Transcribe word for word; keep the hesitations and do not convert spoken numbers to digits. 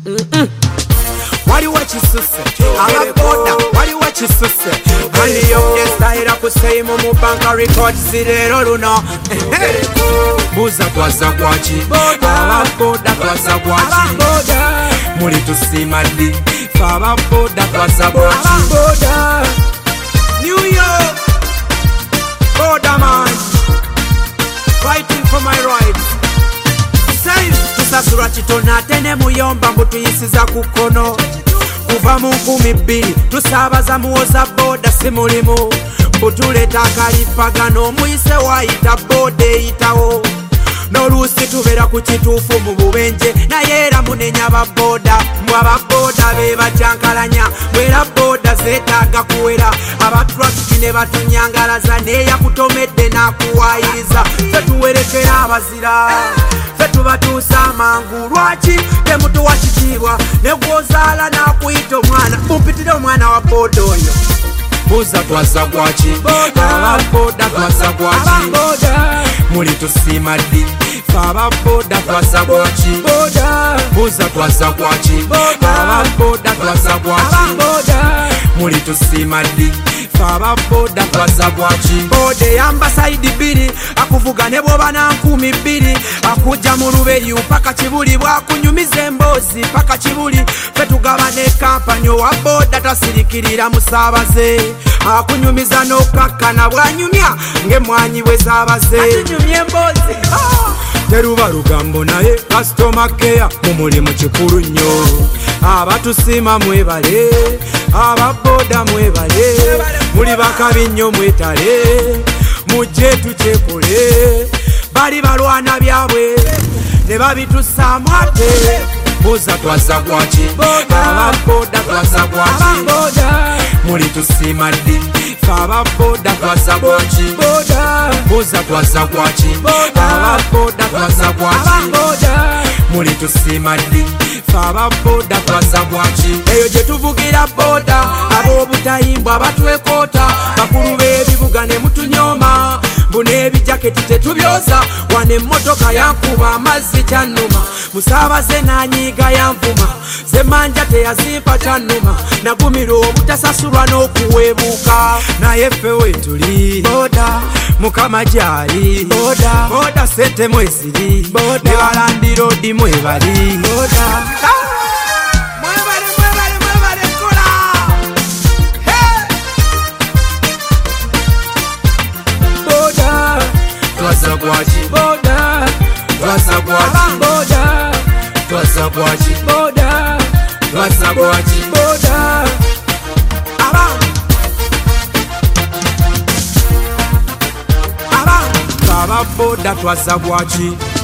waliwo kisuse ababoda waliwo kisuse andiyokestayira kuseimu mu banka records leero luno buza twaza kwaki ababoda twaza kwaki muli tusiima ddi fe ababoda twaza kwaki New York border man fighting for my rights tusasula kitona ate ne muyomba mbutuyisiza ku kkono kuva mu nkumi bbiri tusaabaza muwoza booda si mulimu mbutuleeta akalipagano muyise waayita booda eyitawo n'oluusi tubeera ku kituufu mu bubenje naye era munenya ababooda mwe ababooda be bajyankalanya bwera booda zeetaaga kuwera abatrakiti ne batunyangalaza neeyakutomedde n'akuwaayiriza fe tuwerekera abazira fe tubatuusa amangu lwaki temutuwa kitiibwa ne gwozaala n'akuyita omwana mumpitire omwana wa booda oyo buza twaza kwaki ababoda twaza kwaki muli tusiima ddi fe ababoda twaza kwaki buza twaza kwaki ababoda twaza kwaki muli tusiima ddi fe ababoda twaza kwaki boda eyamba sayidi bbiri akuvuga ne bwoba na nkumi bbiri akujja mu lubeyu paka kibuli bwakunyumiza emboozi paka kibuli fe tugaba ne kampani owa boda tasirikirira musaabaze akunyumiza n'okakkana bwanyumya ng'emwanyi bwe zaabaze teruba lugambo naye kasitoma keya mu mulimu kikulu nnyo abatusiima mwebale ababoda mwebale muli bakabi nnyo mwetale mujje tukyekole bali balwana byabwe ne babitusaamu ate buza twaza kwaki ababoda twaza kwaki muli tusiima ddi fe ababoda twaza kwaki buza twaza kwaki ababoda twaza kwaki muli tusiima ddi fe ababoda twaza kwaki eyo gye tuvugira boda ab'obutayimbwa abatwekoota bakulu b'ebibuga ne mutunyooma mbuna ebijaketi tetubyoza wane emmotoka yankuba amazzi kyannuma musaabaze n'anyiiga yanvuma zemanja teyazimpa kyannuma nagumira obutasasulwa n'okuweebuuka naye ffe wetuli boda mukama gyali boda boda sente mweziri ne balandira odi mwebali boda twaza kwaki boda twaza kwaki boda twaza kwaki boda twaza kwaki boda aba aba aba boda twaza kwaki